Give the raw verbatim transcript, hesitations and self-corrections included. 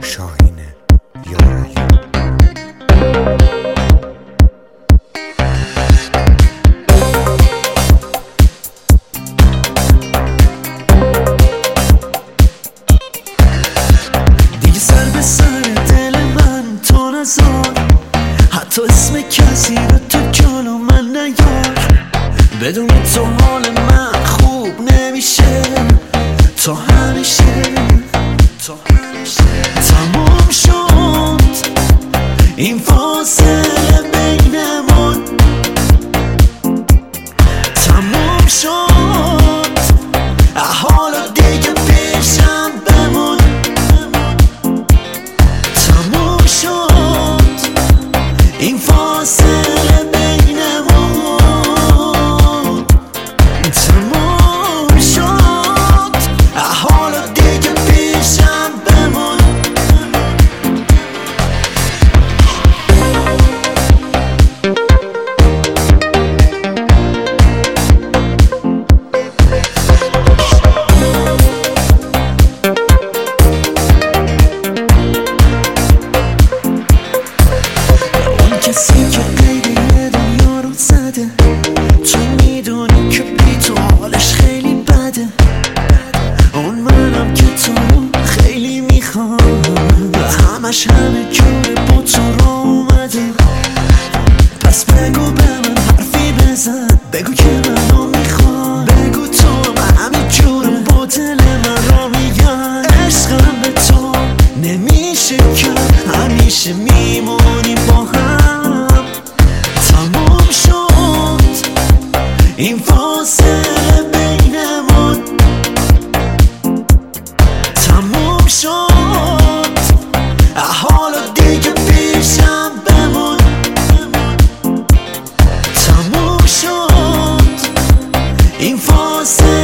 شاهین یارعلی. دیگه سر به سر دل من تو نذار، حتی اسم کسی رو تو جلو من نیار. بدون تو حال من خوب نمیشه تا همیشه. تمام شد این فاصله بینمون، تمام شد حالا دیگه پیشم بمون. تمام شد این فاصله بینمون، تمام شد حالا دیگه پیشم بمون. اون کسی که قیدی دنیا رو زده، تو میدونی که بی تو حالش خیلی بده. اون منم که تو خیلی میخوام، همش همه جوره با تو رو اومده. پس بگو به من حرفی بزن، بگو که منو میخوام، بگو تو همین جوره با دل من رو میگن. عشقم به تو نمیشه کرد، همیشه میمونیم با هم. تمام شد این فاصله بینمون، تمام شد حالا دیگه پیشم بمون. تمام شد این فاصله